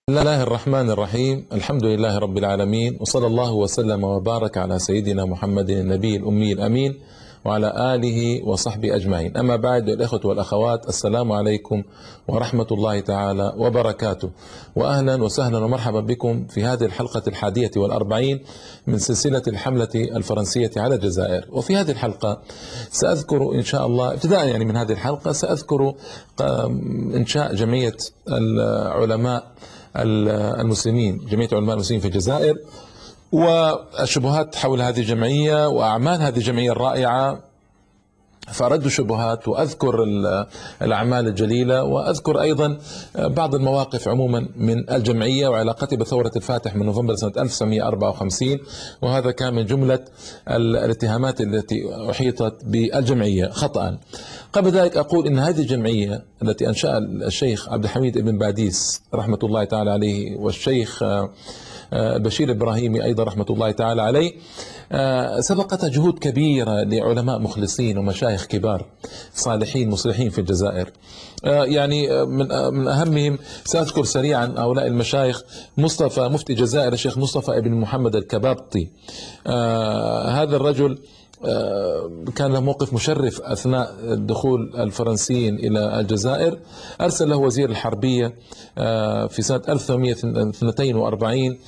بسم الله الرحمن الرحيم. الحمد لله رب العالمين، وصلى الله وسلم وبارك على سيدنا محمد النبي الأمي الأمين وعلى آله وصحبه أجمعين. أما بعد، الإخوة والأخوات، السلام عليكم ورحمة الله تعالى وبركاته، وأهلا وسهلا ومرحبا بكم في هذه الحلقة 41 من سلسلة الحملة الفرنسية على الجزائر. وفي هذه الحلقة سأذكر إن شاء الله ابتداء من هذه الحلقة سأذكر إنشاء جمعية العلماء المسلمين، جمعية علماء المسلمين في الجزائر، والشبهات حول هذه الجمعية وأعمال هذه الجمعية الرائعة، فأرد الشبهات وأذكر الأعمال الجليلة، وأذكر أيضا بعض المواقف عموما من الجمعية وعلاقتها بثورة الفاتح من نوفمبر سنة 1954. وهذا كان من جملة الاتهامات التي أحيطت بالجمعية خطأ. قبل ذلك أقول إن هذه الجمعية التي أنشأ الشيخ عبد الحميد بن باديس رحمة الله تعالى عليه، والشيخ بشير إبراهيمي أيضا رحمة الله تعالى عليه، سبقتها جهود كبيرة لعلماء مخلصين ومشايخ كبار صالحين مصلحين في الجزائر. يعني من أهمهم سأذكر سريعا هؤلاء المشايخ: مفتي الجزائر الشيخ مصطفى بن محمد الكبابطي. هذا الرجل كان له موقف مشرف أثناء دخول الفرنسيين إلى الجزائر. أرسل له وزير الحربية في سنة 1842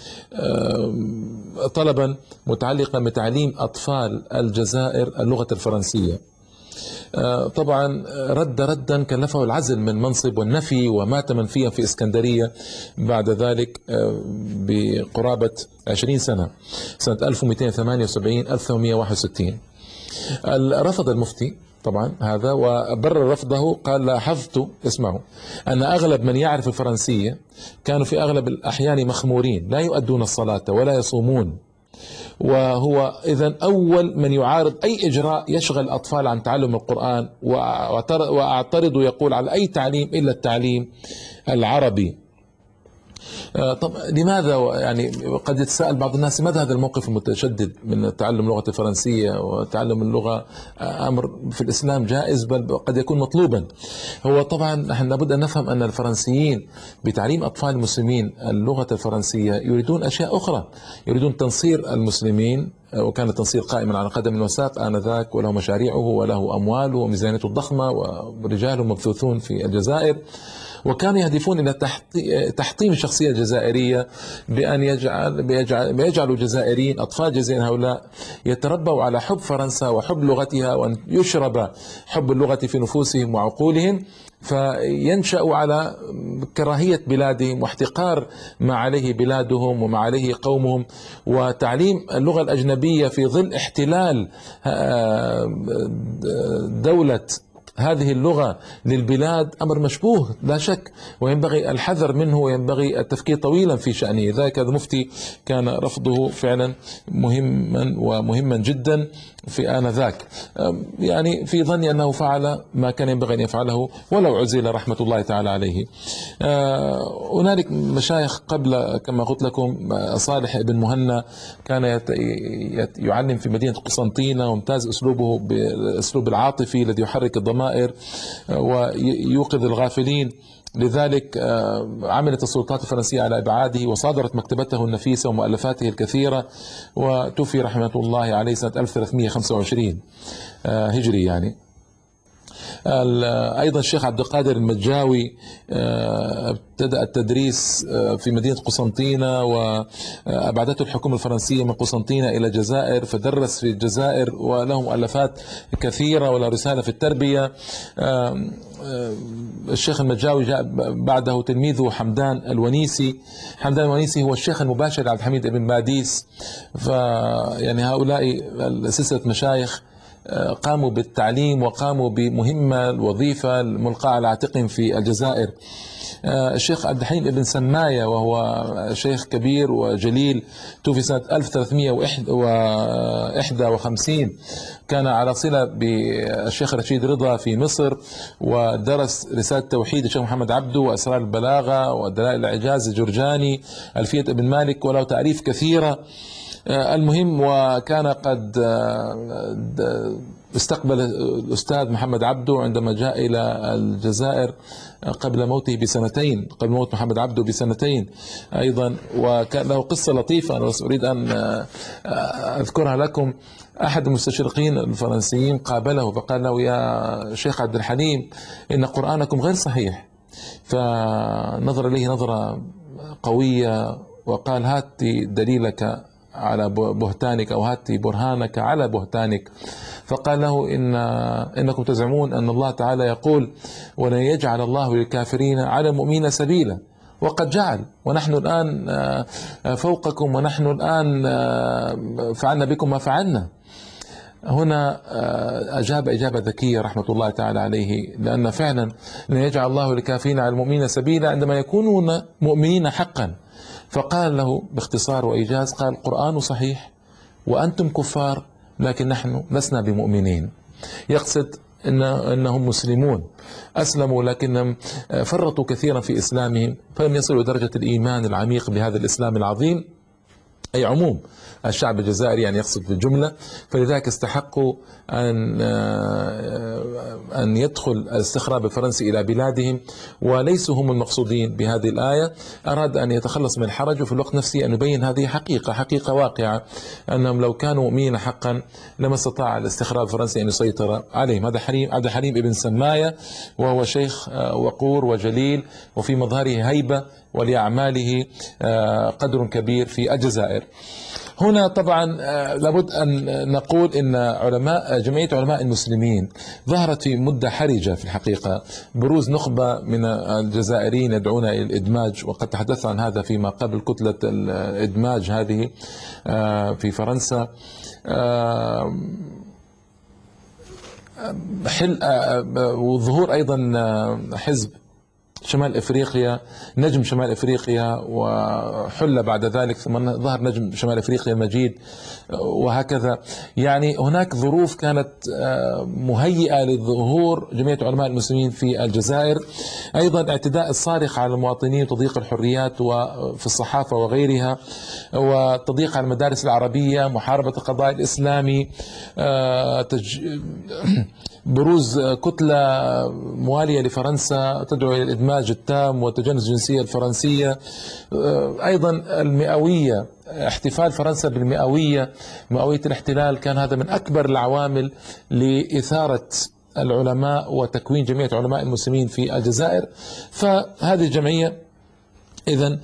طلبا متعلقا بتعليم أطفال الجزائر اللغة الفرنسية. طبعا ردا كلفه العزل من منصب والنفي، ومات منفيا في اسكندرية بعد ذلك بقرابة 20 سنة، سنة 1278 1861. رفض المفتي طبعا هذا، وبرر رفضه، قال: لاحظت، اسمعوا، أن أغلب من يعرف الفرنسية كانوا في أغلب الأحيان مخمورين، لا يؤدون الصلاة ولا يصومون، وهو إذن أول من يعارض أي إجراء يشغل الأطفال عن تعلم القرآن، وأعترض يقول على أي تعليم إلا التعليم العربي. طب لماذا؟ يعني قد يتساءل بعض الناس: لماذا هذا الموقف المتشدد من تعلم اللغة الفرنسية؟ وتعلم اللغة أمر في الإسلام جائز، بل قد يكون مطلوبا. هو طبعا نحن لابد أن نفهم أن الفرنسيين بتعليم أطفال المسلمين اللغة الفرنسية يريدون أشياء أخرى، يريدون تنصير المسلمين، وكان التنصير قائما على قدم وساق آنذاك، وله مشاريعه وله أمواله وميزانيته الضخمة ورجاله مبثوثون في الجزائر، وكانوا يهدفون إلى تحطيم الشخصية الجزائرية بأن يجعلوا الجزائريين، أطفال جزائر هؤلاء، يتربوا على حب فرنسا وحب لغتها، وأن يشرب حب اللغة في نفوسهم وعقولهم، فينشأوا على كراهية بلادهم واحتقار ما عليه بلادهم وما عليه قومهم. وتعليم اللغة الأجنبية في ظل احتلال دولة هذه اللغة للبلاد أمر مشبوه لا شك، وينبغي الحذر منه، وينبغي التفكير طويلا في شأنه. ذلك هذا المفتي كان رفضه فعلا مهما جدا في آنذاك، يعني في ظني أنه فعل ما كان ينبغي أن يفعله ولو عزل رحمة الله تعالى عليه. هنالك مشايخ قبل، كما قلت لكم، صالح بن مهنا كان يعلم في مدينة قسنطينة، وامتاز أسلوبه بالأسلوب العاطفي الذي يحرك الضمائر ويوقظ الغافلين. لذلك عملت السلطات الفرنسية على إبعاده، وصادرت مكتبته النفيسة ومؤلفاته الكثيرة، وتوفي رحمة الله عليه سنة 1325 هجري يعني. أيضا الشيخ عبد القادر المجاوي ابتدأ التدريس في مدينة قسنطينة، وأبعدته الحكومة الفرنسية من قسنطينة إلى الجزائر، فدرس في الجزائر وله مؤلفات كثيرة وله رسالة في التربية. الشيخ المجاوي جاء بعده تلميذه حمدان الونيسي. حمدان الونيسي هو الشيخ المباشر لعبد الحميد بن باديس. فيعني هؤلاء سلسلة مشايخ قاموا بالتعليم وقاموا بمهمة الوظيفة الملقاة على عاتقهم في الجزائر. الشيخ عبد الحليم بن سماية، وهو شيخ كبير وجليل، توفي سنة 1351، كان على صلة بالشيخ رشيد رضا في مصر، ودرس رسالة توحيد الشيخ محمد عبده، وأسرار البلاغة، ودلائل الإعجاز الجرجاني، ألفية ابن مالك، وله تعريف كثيرة. المهم، وكان قد استقبل الأستاذ محمد عبده عندما جاء إلى الجزائر قبل موته بسنتين، قبل موت محمد عبده بسنتين أيضا. وكان له قصة لطيفة أنا أريد أن أذكرها لكم. أحد المستشرقين الفرنسيين قابله فقال له: يا شيخ عبد الحليم، إن قرآنكم غير صحيح. فنظر إليه نظرة قوية وقال: هات دليلك على بهتانك، أو هات برهانك على بهتانك. فقال له: إنكم تزعمون أن الله تعالى يقول: ولن يجعل الله للكافرين على المؤمنين سبيلا، وقد جعل، ونحن الآن فوقكم، ونحن الآن فعلنا بكم ما فعلنا. هنا أجاب إجابة ذكية رحمة الله تعالى عليه، لأن فعلا لن يجعل الله للكافرين على المؤمنين سبيلا عندما يكونون مؤمنين حقا. فقال له باختصار وإيجاز، قال: القرآن صحيح وأنتم كفار، لكن نحن لسنا بمؤمنين. يقصد أنهم مسلمون، أسلموا لكنهم فرطوا كثيرا في إسلامهم، فلم يصلوا درجة الإيمان العميق بهذا الإسلام العظيم، أي عموم الشعب الجزائري يعني يقصد في الجملة. فلذلك استحقوا أن يدخل الاستخراب الفرنسي إلى بلادهم، وليسوا هم المقصودين بهذه الآية. أراد أن يتخلص من الحرج، وفي الوقت نفسه أن يبين هذه حقيقة واقعة، أنهم لو كانوا مؤمنين حقا لما استطاع الاستخراب الفرنسي أن يسيطر عليهم. هذا عبد الحليم ابن سماية، وهو شيخ وقور وجليل، وفي مظهره هيبة، ولأعماله قدر كبير في الجزائر. هنا طبعا لابد أن نقول إن جمعية علماء المسلمين ظهرت في مدة حرجة في الحقيقة، بروز نخبة من الجزائريين يدعون إلى الإدماج، وقد تحدثت عن هذا فيما قبل، كتلة الإدماج هذه في فرنسا. وظهور أيضا حزب شمال افريقيا، نجم شمال افريقيا، وحل بعد ذلك ثم ظهر نجم شمال افريقيا المجيد، وهكذا. يعني هناك ظروف كانت مهيئة لظهور جمعية علماء المسلمين في الجزائر. ايضا اعتداء الصارخ على المواطنين وتضييق الحريات وفي الصحافة وغيرها، وتضييق على المدارس العربية، محاربة القضاء الاسلامي، بروز كتلة موالية لفرنسا تدعو إلى الإدماج التام وتجنس الجنسية الفرنسية. أيضا المئوية، احتفال فرنسا بالمئوية، مئوية الاحتلال، كان هذا من أكبر العوامل لإثارة العلماء وتكوين جمعية علماء المسلمين في الجزائر. فهذه الجمعية إذن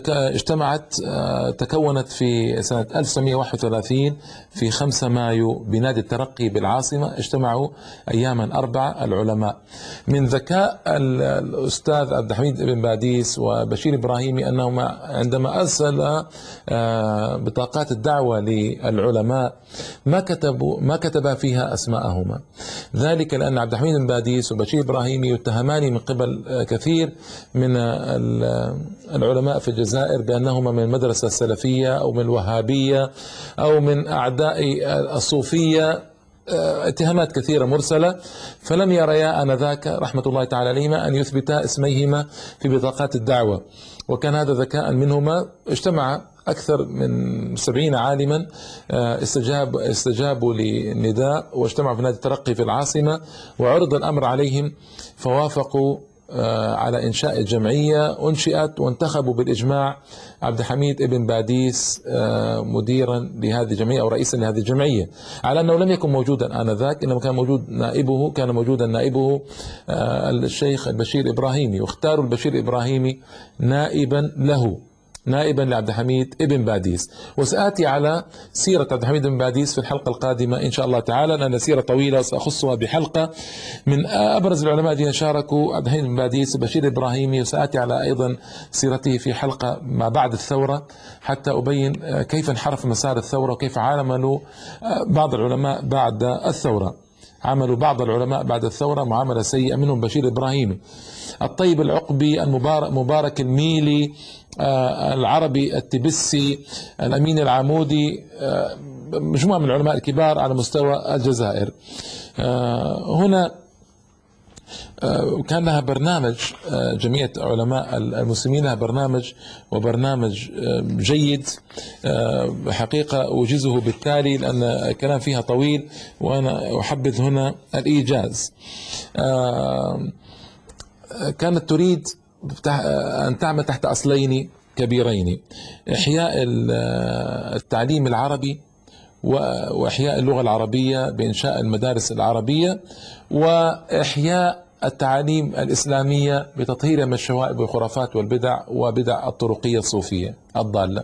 تكونت في سنة 1931 في 5 مايو بنادي الترقي بالعاصمة. اجتمعوا أياما 4 العلماء. من ذكاء الأستاذ عبد الحميد بن باديس وبشير إبراهيمي أنهما عندما أرسل بطاقات الدعوة للعلماء ما كتبا فيها أسماءهما، ذلك لأن عبد الحميد بن باديس وبشير إبراهيمي يتهمان من قبل كثير من العلماء في الجزائر بأنهما من المدرسة السلفية أو من الوهابية أو من أعداء الصوفية، اتهامات كثيرة مرسلة. فلم يريا آنذاك رحمة الله تعالى عليهما أن يثبتا اسميهما في بطاقات الدعوة، وكان هذا ذكاء منهما. اجتمع أكثر من 70 عالما استجابوا للنداء، واجتمعوا في نادي الترقي في العاصمة، وعرض الأمر عليهم فوافقوا على إنشاء الجمعية. أنشئت وانتخبوا بالإجماع عبد الحميد ابن باديس مديرا لهذه الجمعية أو رئيسا لهذه الجمعية، على أنه لم يكن موجودا آنذاك، إنما كان موجودا نائبه الشيخ البشير إبراهيمي، واختاروا البشير إبراهيمي نائبا لعبد الحميد ابن باديس. وسآتي على سيرة عبد الحميد بن باديس في الحلقة القادمة إن شاء الله تعالى، لأن سيرة طويلة سأخصها بحلقة. من أبرز العلماء الذين شاركوا عبد الحميد بن باديس بشير إبراهيمي، وسآتي على أيضا سيرته في حلقة ما بعد الثورة، حتى أبين كيف انحرف مسار الثورة وكيف عاملوا بعض العلماء بعد الثورة. عملوا بعض العلماء بعد الثورة معاملة سيئة، منهم بشير إبراهيمي، الطيب العقبي، مبارك الميلي، العربي التبسي، الأمين العمودي، مجموعة من العلماء الكبار على مستوى الجزائر. هنا كان لها برنامج، جمعية علماء المسلمين لها برنامج، وبرنامج جيد حقيقة أوجزه بالتالي لأن الكلام فيها طويل، وأنا أحبذ هنا الإيجاز. كانت تريد أن تعمل تحت أصلين كبيرين: إحياء التعليم العربي وإحياء اللغة العربية بإنشاء المدارس العربية، وإحياء التعاليم الإسلامية بتطهيرها من الشوائب والخرافات والبدع وبدع الطرقية الصوفية الضالة.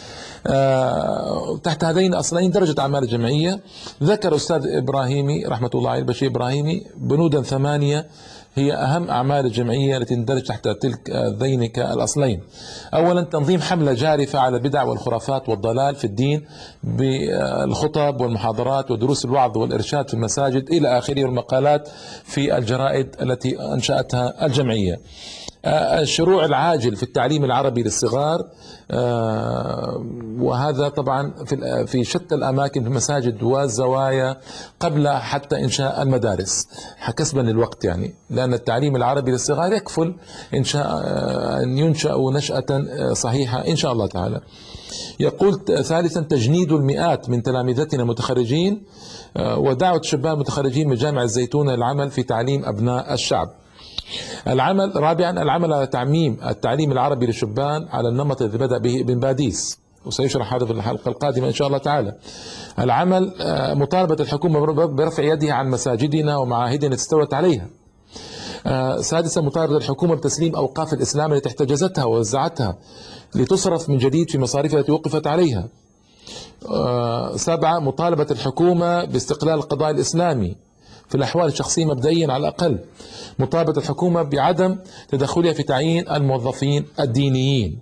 تحت هذين الأصلين درجة أعمال الجمعية. ذكر أستاذ إبراهيمي رحمة الله عليه، البشير إبراهيمي، بنودا 8 هي أهم أعمال الجمعية التي تندرج تحت تلك ذينك الأصلين. أولا، تنظيم حملة جارفة على البدع والخرافات والضلال في الدين بالخطب والمحاضرات ودروس الوعظ والإرشاد في المساجد إلى آخره، والمقالات في الجرائد التي أنشأتها الجمعية. الشروع العاجل في التعليم العربي للصغار، وهذا طبعا في شتى الأماكن في المساجد والزوايا قبل حتى إنشاء المدارس كسبا للوقت، يعني لأن التعليم العربي للصغار يكفل أن ينشأ نشأة صحيحة إن شاء الله تعالى. يقول ثالثا، تجنيد المئات من تلامذتنا المتخرجين ودعوة الشباب المتخرجين من جامع الزيتون للعمل في تعليم أبناء الشعب. رابعا، العمل على تعميم التعليم العربي للشبان على النمط الذي بدأ به ابن باديس، وسيشرح هذا في الحلقة القادمة إن شاء الله تعالى. العمل مطالبة الحكومة برفع يدها عن مساجدنا ومعاهدنا التي استولت عليها. سادسا، مطالبة الحكومة بتسليم أوقاف الإسلام التي احتجزتها ووزعتها لتصرف من جديد في مصاريفها التي وقفت عليها. سابعا، مطالبة الحكومة باستقلال القضاء الإسلامي في الأحوال الشخصية مبدئيا على الأقل. مطالبة الحكومة بعدم تدخلها في تعيين الموظفين الدينيين.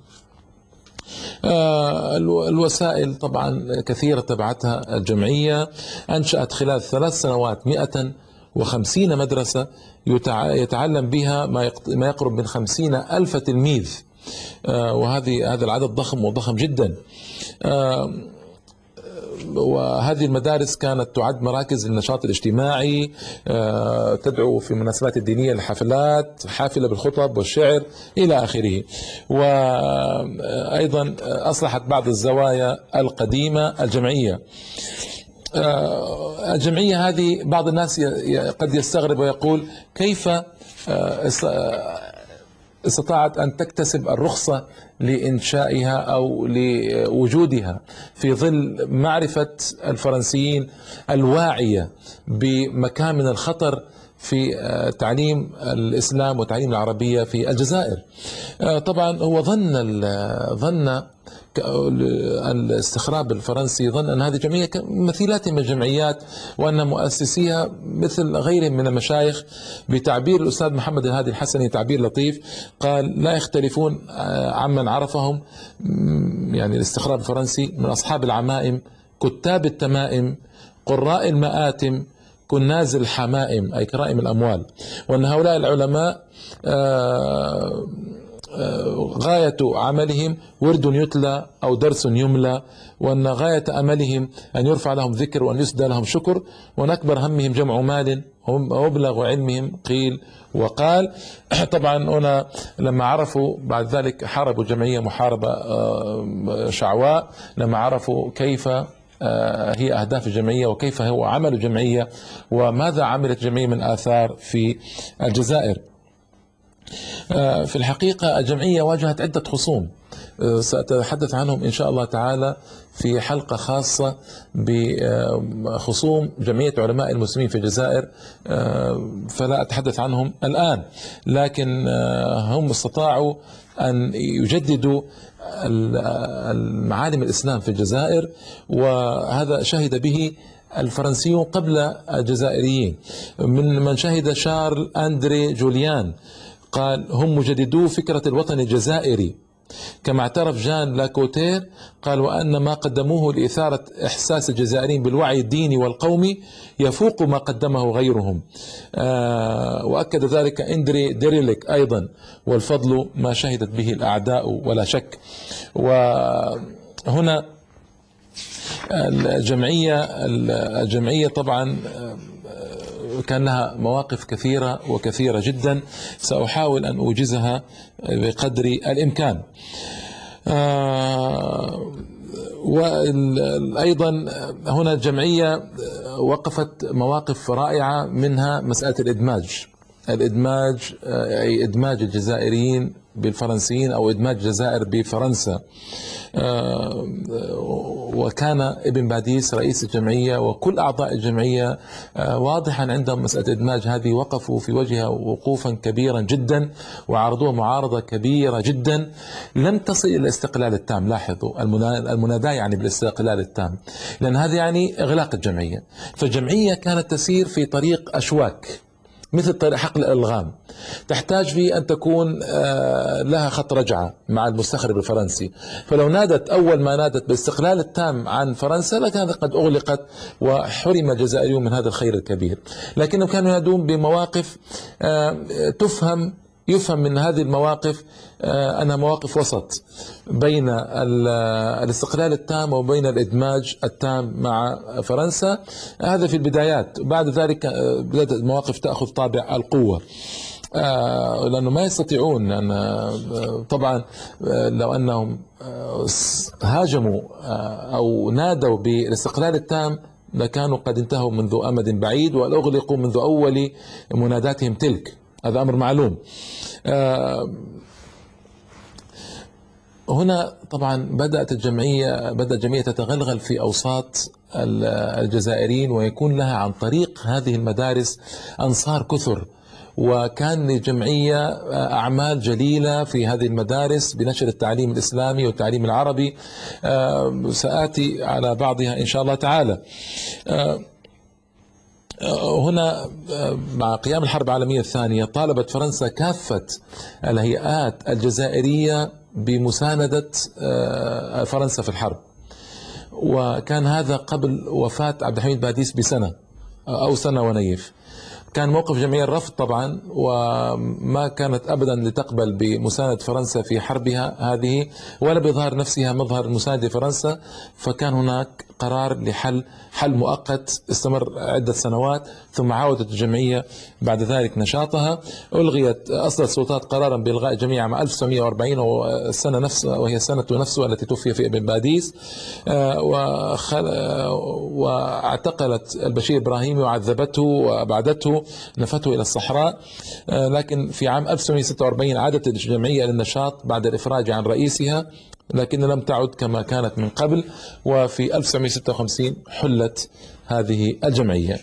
الوسائل طبعا كثيرة تبعتها الجمعية. أنشأت خلال 3 سنوات 150 مدرسة يتعلم بها ما يقرب من 50,000 تلميذ، هذا العدد ضخم وضخم جدا. وهذه المدارس كانت تعد مراكز للنشاط الاجتماعي، تدعو في المناسبات الدينية لحفلات حافلة بالخطب والشعر إلى آخره. وأيضا أصلحت بعض الزوايا القديمة الجمعية. الجمعية هذه بعض الناس قد يستغرب ويقول كيف استطاعت أن تكتسب الرخصة لإنشائها أو لوجودها في ظل معرفة الفرنسيين الواعية بمكان من الخطر في تعليم الإسلام وتعليم العربية في الجزائر. طبعا هو ظن الاستخراب الفرنسي ظن أن هذه جمعية مثيلات من الجمعيات، وأن مؤسسيها مثل غيرهم من المشايخ. بتعبير الأستاذ محمد الهادي الحسني تعبير لطيف، قال: لا يختلفون عمن عرفهم، يعني الاستخراب الفرنسي، من أصحاب العمائم، كتاب التمائم، قراء المآتم، كناز الحمائم، أي كرائم الأموال. وأن هؤلاء العلماء غاية عملهم ورد يتلى أو درس يملى، وأن غاية أملهم أن يرفع لهم ذكر وأن يسدى لهم شكر، وأن أكبر همهم جمع مال ومبلغ علمهم قيل وقال. طبعا هنا لما عرفوا بعد ذلك حاربوا الجمعية محاربة شعواء، لما عرفوا كيف هي أهداف الجمعية وكيف هو عمل الجمعية وماذا عملت الجمعية من آثار في الجزائر. في الحقيقة الجمعية واجهت عدة خصوم سأتحدث عنهم إن شاء الله تعالى في حلقة خاصة بخصوم جمعية علماء المسلمين في الجزائر، فلا أتحدث عنهم الآن، لكن هم استطاعوا أن يجددوا المعالم الإسلام في الجزائر، وهذا شهد به الفرنسيون قبل الجزائريين. من شهد شارل أندري جوليان، قال: هم مجددو فكرة الوطن الجزائري. كما اعترف جان لاكوتير، قال: وأن ما قدموه لإثارة إحساس الجزائريين بالوعي الديني والقومي يفوق ما قدمه غيرهم. وأكد ذلك إندري ديريليك أيضا: والفضل ما شهدت به الأعداء ولا شك. وهنا الجمعية طبعا كان لها مواقف كثيرة وكثيرة جدا، سأحاول أن أوجزها بقدر الإمكان. وأيضا هنا الجمعية وقفت مواقف رائعة، منها مسألة الإدماج أي إدماج الجزائريين بالفرنسيين أو إدماج الجزائر بفرنسا. وكان ابن باديس رئيس الجمعية وكل أعضاء الجمعية واضحا عندهم مسألة الإدماج هذه، وقفوا في وجهها وقوفا كبيرا جدا وعرضوها معارضة كبيرة جدا، لم تصل إلى الاستقلال التام. لاحظوا المناداة يعني بالاستقلال التام، لأن هذا يعني إغلاق الجمعية. فالجمعية كانت تسير في طريق أشواك، مثل طريق حقل الألغام، تحتاج في أن تكون لها خط رجعة مع المستخرب الفرنسي. فلو نادت أول ما نادت بالاستقلال التام عن فرنسا لكانت قد أغلقت وحرم الجزائريون من هذا الخير الكبير، لكنهم كانوا ينادون بمواقف يفهم من هذه المواقف أنها مواقف وسط بين الاستقلال التام وبين الإدماج التام مع فرنسا. هذا في البدايات. بعد ذلك بدأت المواقف تأخذ طابع القوة، لأنه ما يستطيعون أن طبعا لو أنهم هاجموا أو نادوا بالاستقلال التام لكانوا قد انتهوا منذ أمد بعيد وأغلقوا منذ أول مناداتهم تلك، هذا أمر معلوم. هنا طبعا بدأت الجمعية تتغلغل في أوساط الجزائريين، ويكون لها عن طريق هذه المدارس أنصار كثر، وكان للجمعية أعمال جليلة في هذه المدارس بنشر التعليم الإسلامي والتعليم العربي، سآتي على بعضها إن شاء الله تعالى. هنا مع قيام الحرب العالمية الثانية طالبت فرنسا كافة الهيئات الجزائرية بمساندة فرنسا في الحرب، وكان هذا قبل وفاة عبد الحميد باديس بسنة أو سنة ونيف. كان موقف جمعية الرفض طبعا، وما كانت أبدا لتقبل بمساندة فرنسا في حربها هذه ولا بإظهار نفسها مظهر المساندة لفرنسا. فكان هناك قرار حل مؤقت استمر عدة سنوات، ثم عاودت الجمعية بعد ذلك نشاطها. أصدرت السلطات قرارا بإلغاء الجمعية عام 1940 وهي السنة نفسها التي توفي فيها ابن باديس، واعتقلت البشير إبراهيمي وعذبته وأبعدته، نفته إلى الصحراء. لكن في عام 1946 عادت الجمعية للنشاط بعد الإفراج عن رئيسها، لكن لم تعد كما كانت من قبل. وفي 1956 حلت هذه الجمعية.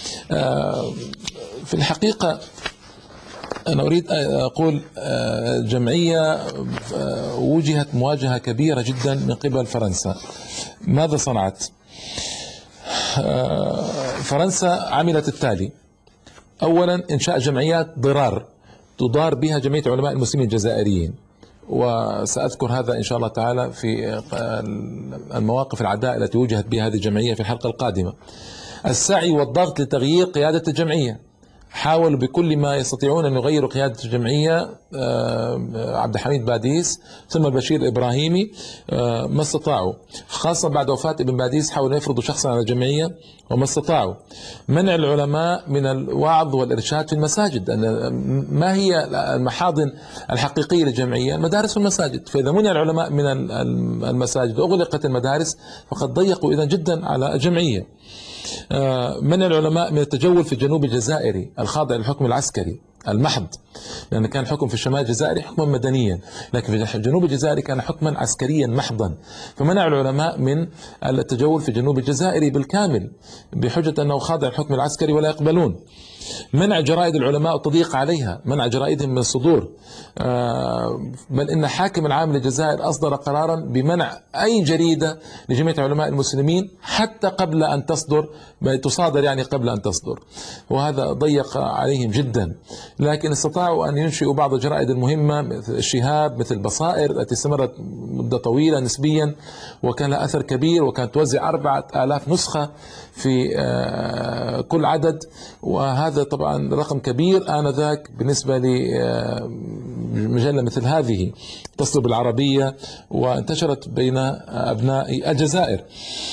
في الحقيقة أنا أريد أقول الجمعية واجهت مواجهة كبيرة جدا من قبل فرنسا. ماذا صنعت؟ فرنسا عملت التالي: أولا إنشاء جمعيات تضار بها جمعية علماء المسلمين الجزائريين، وسأذكر هذا إن شاء الله تعالى في المواقف العداء التي وجهت بها هذه الجمعية في الحلقة القادمة. السعي والضغط لتغيير قيادة الجمعية، حاولوا بكل ما يستطيعون أن يغيروا قيادة الجمعية، عبد الحميد باديس ثم البشير الإبراهيمي، ما استطاعوا، خاصة بعد وفاة ابن باديس حاولوا يفرضوا شخصا على الجمعية وما استطاعوا. منع العلماء من الوعظ والإرشاد في المساجد، ما هي المحاضن الحقيقية للجمعية؟ المدارس والمساجد. فإذا منع العلماء من المساجد وأغلقت المدارس فقد ضيقوا إذا جدا على الجمعية. منع العلماء من التجول في الجنوب الجزائري الخاضع للحكم العسكري المحض، لأن كان الحكم في الشمال الجزائري حكما مدنيا، لكن في الجنوب الجزائري كان حكما عسكريا محضا. فمنع العلماء من التجول في الجنوب الجزائري بالكامل بحجة أنه خاضع للحكم العسكري ولا يقبلون. منع جرائد العلماء والتضييق عليها، منع جرائدهم من الصدور، بل إن حاكم العام للجزائر أصدر قرارا بمنع أي جريدة لجمعية علماء المسلمين حتى قبل أن تصدر، تصادر يعني قبل أن تصدر، وهذا ضيق عليهم جدا. لكن استطاعوا أن ينشئوا بعض الجرائد المهمة مثل الشهاب، مثل بصائر التي استمرت مدة طويلة نسبيا وكان لها أثر كبير، وكانت توزع 4000 نسخة في كل عدد، وهذا طبعا رقم كبير آنذاك بالنسبة لمجلة مثل هذه تصل بالعربية وانتشرت بين أبناء الجزائر.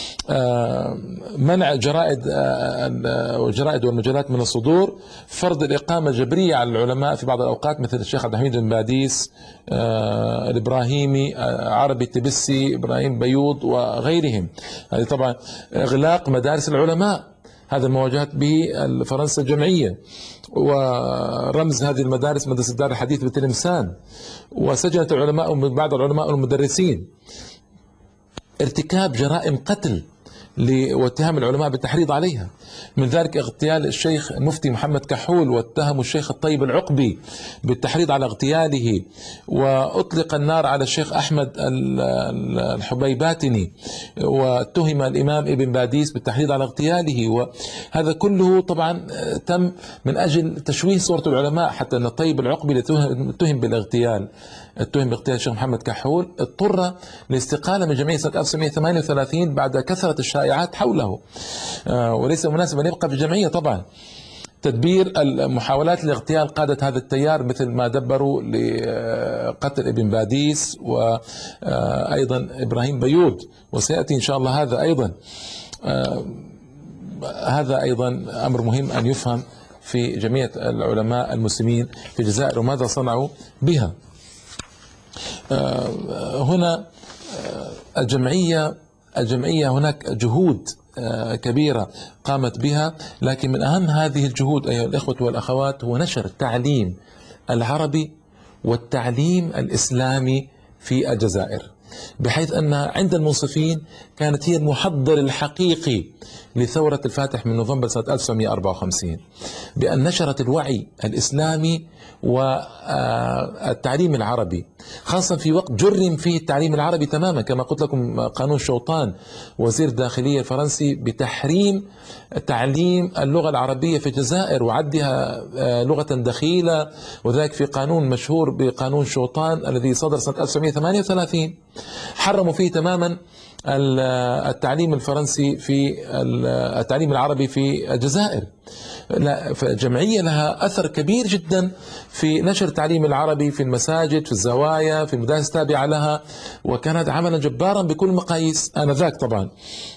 منع الجرائد والمجلات من الصدور، فرض الإقامة الجبرية على العلماء في بعض الأوقات مثل الشيخ عبد الحميد بن باديس، الإبراهيمي، عربي التبسي، إبراهيم بيوض وغيرهم. هذه طبعا إغلاق مدارس العلماء، هذا ما واجهت به فرنسا الجمعية، ورمز هذه المدارس مدرسة دار الحديث بتلمسان، وسجنت العلماء من بعض العلماء والمدرسين، ارتكاب جرائم قتل واتهام العلماء بالتحريض عليها، من ذلك اغتيال الشيخ المفتي محمد كحول، واتهموا الشيخ الطيب العقبي بالتحريض على اغتياله، وأطلق النار على الشيخ أحمد الحبيباتني، واتهم الإمام ابن باديس بالتحريض على اغتياله، وهذا كله طبعا تم من أجل تشويه صورة العلماء، حتى أن الطيب العقبي اللي اتهم باغتيال الشيخ محمد كحول اضطر للاستقالة من جمعية سنة 1938 بعد كثرة الشائعات حوله، وليس مناسبا أن يبقى في الجمعية. طبعا تدبير المحاولات لاغتيال قادة هذا التيار مثل ما دبروا لقتل ابن باديس وأيضا إبراهيم بيوض، وسيأتي إن شاء الله هذا أيضا. هذا أيضا أمر مهم أن يفهم في جمعية العلماء المسلمين في الجزائر وماذا صنعوا بها. هنا الجمعية هناك جهود كبيرة قامت بها، لكن من أهم هذه الجهود أيها الإخوة والأخوات هو نشر التعليم العربي والتعليم الإسلامي في الجزائر، بحيث أن عند المنصفين كانت هي المحضر الحقيقي لثورة الفاتح من نوفمبر سنة 1954، بأن نشرت الوعي الإسلامي والتعليم العربي، خاصة في وقت جرم فيه التعليم العربي تماما، كما قلت لكم قانون شوطان وزير الداخلية الفرنسي بتحريم تعليم اللغة العربية في الجزائر وعدها لغة دخيلة، وذلك في قانون مشهور بقانون شوطان الذي صدر سنة 1938 حرموا فيه تماما التعليم الفرنسي في التعليم العربي في الجزائر. فالجمعية لها أثر كبير جدا في نشر التعليم العربي في المساجد، في الزوايا، في المدارس التابعة لها، وكانت عملا جبارا بكل مقاييس آنذاك. طبعا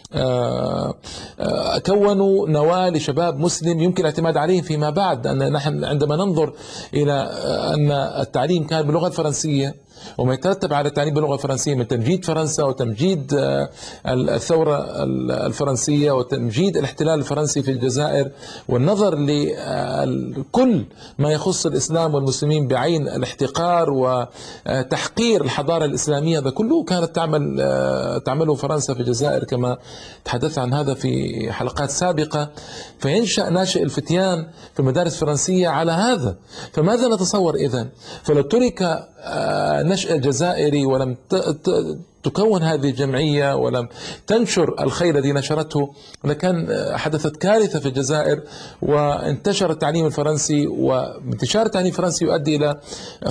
كونوا نواة لشباب مسلم يمكن الاعتماد عليهم فيما بعد، أن نحن عندما ننظر إلى أن التعليم كان باللغة الفرنسية وما يترتب على التعليم باللغة الفرنسية من تمجيد فرنسا وتمجيد الثورة الفرنسية وتمجيد الاحتلال الفرنسي في الجزائر، والنظر لكل ما يخص الإسلام والمسلمين بعين الاحتقار وتحقير الحضارة الإسلامية، هذا كله كانت تعمله فرنسا في الجزائر كما تحدث عن هذا في حلقات سابقة. فينشأ ناشئ الفتيان في المدارس الفرنسية على هذا. فماذا نتصور إذن؟ فلو ترك نشأ الجزائري ولم تكون هذه الجمعية ولم تنشر الخير الذي نشرته لكان حدثت كارثة في الجزائر، وانتشر التعليم الفرنسي، وانتشار التعليم الفرنسي يؤدي إلى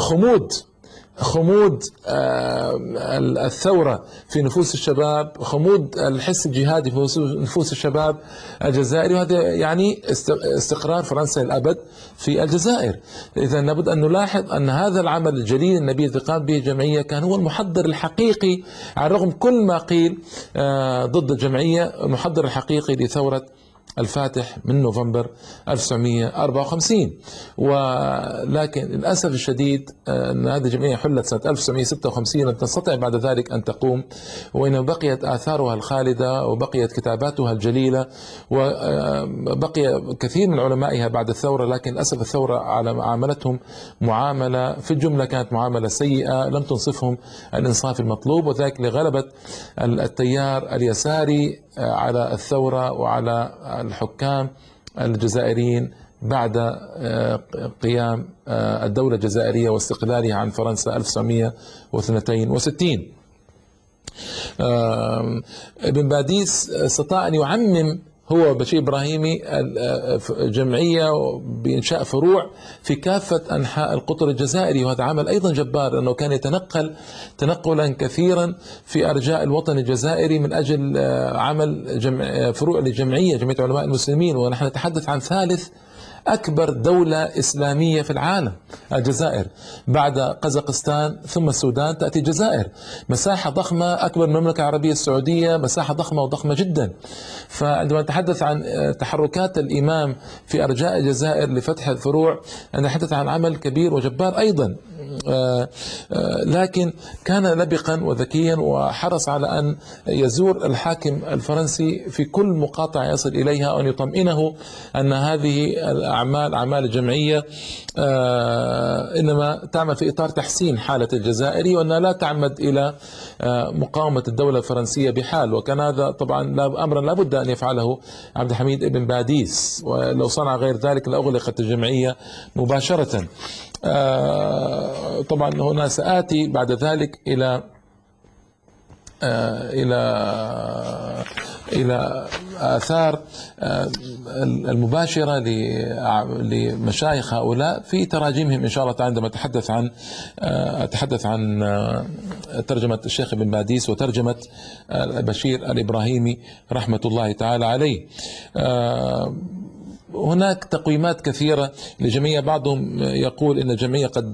خمود الثورة في نفوس الشباب، خمود الحس الجهادي في نفوس الشباب الجزائري، وهذا يعني استقرار فرنسا للأبد في الجزائر. إذا لابد أن نلاحظ أن هذا العمل الجليل النبيل الذي قام به الجمعية كان هو المحضر الحقيقي، على الرغم كل ما قيل ضد الجمعية، المحضر الحقيقي لثورة الفاتح من نوفمبر 1954. ولكن للأسف الشديد أن هذه الجمعية حلت سنة 1956 لم تستطع بعد ذلك أن تقوم، وإنما بقيت آثارها الخالدة وبقيت كتاباتها الجليلة وبقي كثير من علمائها بعد الثورة، لكن للأسف الثورة عاملتهم معاملة في الجملة كانت معاملة سيئة لم تنصفهم الإنصاف المطلوب، وذلك لغلبة التيار اليساري على الثورة وعلى الحكام الجزائريين بعد قيام الدولة الجزائرية واستقلالها عن فرنسا 1962. ابن باديس استطاع أن يعمم هو بشير إبراهيمي جمعية بإنشاء فروع في كافة أنحاء القطر الجزائري، وهذا عمل أيضا جبار، لأنه كان يتنقل تنقلا كثيرا في أرجاء الوطن الجزائري من أجل عمل فروع لجمعية جمعية علماء المسلمين. ونحن نتحدث عن ثالث أكبر دولة إسلامية في العالم الجزائر، بعد قزاقستان ثم السودان تأتي الجزائر. مساحة ضخمة، أكبر من المملكة العربية السعودية، مساحة ضخمة وضخمة جدا. فعندما نتحدث عن تحركات الإمام في أرجاء الجزائر لفتح الفروع نتحدث عن عمل كبير وجبار أيضا. لكن كان لبقا وذكيا وحرص على أن يزور الحاكم الفرنسي في كل مقاطعة يصل إليها وأن يطمئنه أن هذه الأعمال أعمال الجمعية إنما تعمل في إطار تحسين حالة الجزائري، وأنها لا تعمد إلى مقاومة الدولة الفرنسية بحال. وكان هذا طبعا أمرا لا بد أن يفعله عبد الحميد ابن باديس، ولو صنع غير ذلك لأغلقت الجمعية مباشرة. طبعا هنا سآتي بعد ذلك إلى آثار المباشرة لمشايخ هؤلاء في تراجمهم إن شاء الله تعالى، عندما أتحدث عن ترجمة الشيخ ابن باديس وترجمة بشير الإبراهيمي رحمة الله تعالى عليه. هناك تقويمات كثيرة لجمعية، بعضهم يقول إن الجمعية قد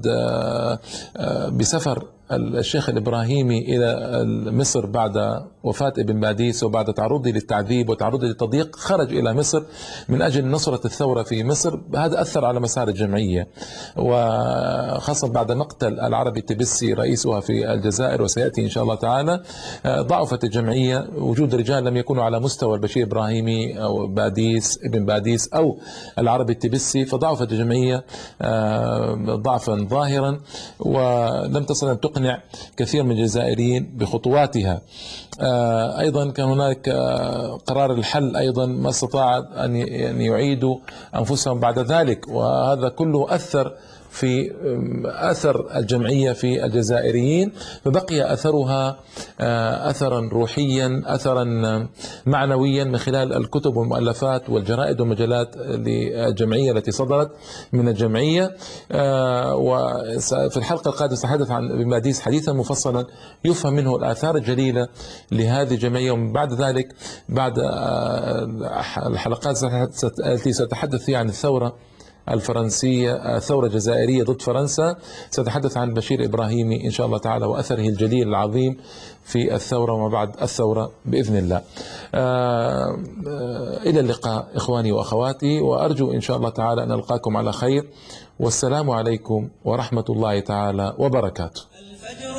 بسفر الشيخ الإبراهيمي إلى مصر بعد وفاة ابن باديس وبعد تعرضه للتعذيب وتعرضه للتضييق، خرج إلى مصر من أجل نصرة الثورة في مصر. هذا أثر على مسار الجمعية، وخاصة بعد مقتل العربي التبسي رئيسها في الجزائر، وسيأتي إن شاء الله تعالى. ضعفت الجمعية، وجود رجال لم يكونوا على مستوى البشير إبراهيمي أو باديس ابن باديس أو العربي التبسي، فضعفت الجمعية ضعفا ظاهرا، ولم تصل أن تقنع كثير من الجزائريين بخطواتها. أيضا كان هناك قرار الحل أيضا ما استطاع أن يعيدوا أنفسهم بعد ذلك، وهذا كله أثر في أثر الجمعية في الجزائريين، فبقي أثرها أثرا روحيا، أثرا معنويا من خلال الكتب والمؤلفات والجرائد والمجلات للجمعية التي صدرت من الجمعية. وفي الحلقة القادمة سأتحدث عن ابن باديس حديثا مفصلا يفهم منه الآثار الجليلة لهذه الجمعية. ومن بعد ذلك بعد الحلقات التي سأتحدث فيها عن الثورة الفرنسية، الثورة الجزائرية ضد فرنسا، سأتحدث عن بشير إبراهيمي إن شاء الله تعالى وأثره الجليل العظيم في الثورة وما بعد الثورة بإذن الله. إلى اللقاء إخواني وأخواتي، وأرجو إن شاء الله تعالى أن ألقاكم على خير، والسلام عليكم ورحمة الله تعالى وبركاته.